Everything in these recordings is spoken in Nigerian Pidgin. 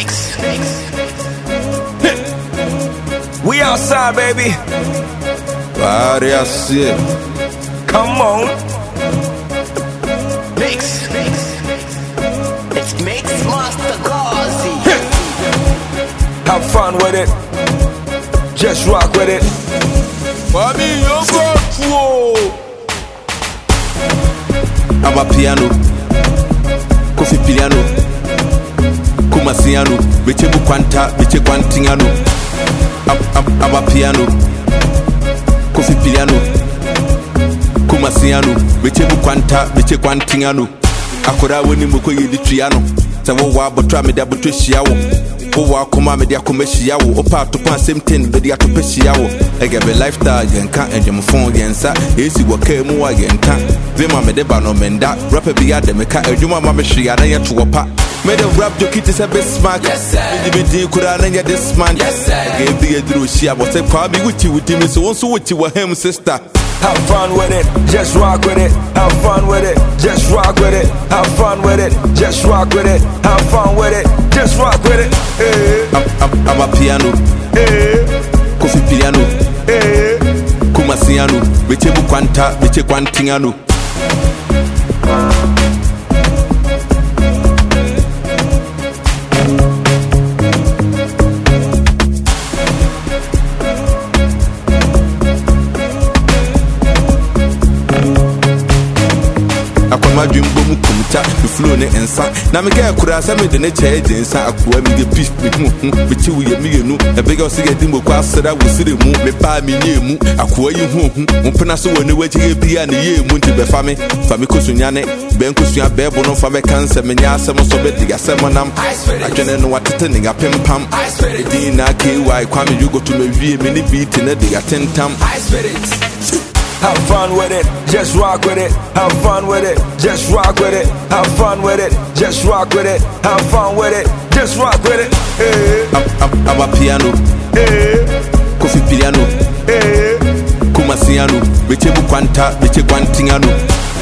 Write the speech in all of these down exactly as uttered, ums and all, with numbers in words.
Mix. We outside, baby. Body I see it. Come on. Mix. It's Mix Master Gazi. Have fun with it. Just rock with it. Mami, yo go I'm a piano. Kofi piano. Kumasiano. Beche bukwanta, beche kwantingano. I'm a piano. Kofi piano. Kumasiano. Beche bukwanta, beche kwantingano. Akora woni moko yedi triano. Sa wo wa botra me da botwe shiawo. Wo wa koma me da koma shiawo. Opa to pan same thing be dia to pe shiawo. Ege be lifestyle yenka enje mo phone yensa. Esi wo ka mu wa yenka. Ve ma me de ba no menda. Rapper bi ade me ka edwuma ma me hwia na ye to wopa. Me the rap jockey to say be smack. Yes sir. Me di kura na ye this man. Yes sir. Ege bi edru shia bo say kwa bi wuti wuti me so wonso wuti wa hem sister. Have fun with it, just rock with it. Have fun with it, just rock with it. Have fun with it, just rock with it. Have fun with it, just rock with it. Hey. I'm, I'm, I'm a piano. Hey. Kofi piano. Hey. Kumasiano. Beche bukwanta, beche kwantingano. Akoma dwimbo mu kumta the flow ne ensa na me ga kura sa me de ne chae jensa akwa me de peace me hu hu me chi wo ye me yenu e be ga so ga dimbo kwa asra wo sire mu me pa me nye mu akwa yi hu hu mpena so woni wachi ga bia ne ye mu nti be fa me fa me kosunya ne be nkosua be bo no fa me cancer me nya asem so be diga asem nam adwene no watete ne ga pempam e din na ky kwa me yugo to me wie me ne beat ne diga tentam I spirit. Have fun with it, just rock with it. Have fun with it, just rock with it. Have fun with it, just rock with it. Have fun with it, just rock with it. Hey. I'm, I'm, I'm a piano. Hey. Kofi piano. Hey. Kumasiano. Beche bukwanta, beche kwantingano.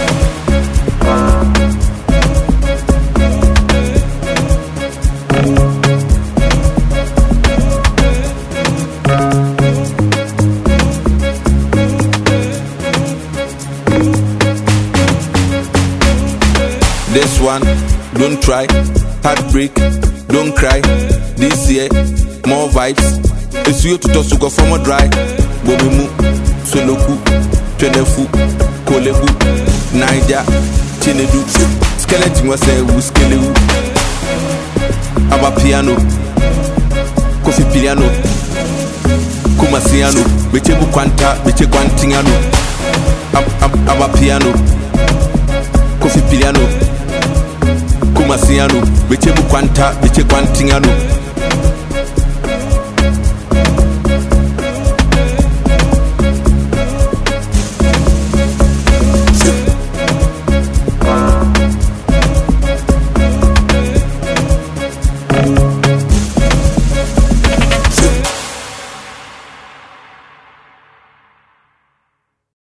This one, don't try. Heartbreak, don't cry. This year, more vibes. It's you to toss to go from a dry. Bobimu, Soloku, Twenefu, Kolebu, Naija, Chinedu. Skeleton was a wuskelewu. I'm a piano. Kofi piano. Kumasiano. Beche bukwanta, beche kwantingano. I'm, I'm, I'm a piano. Kofi piano. Kumasiano, beche bukwanta, beche kwantingano.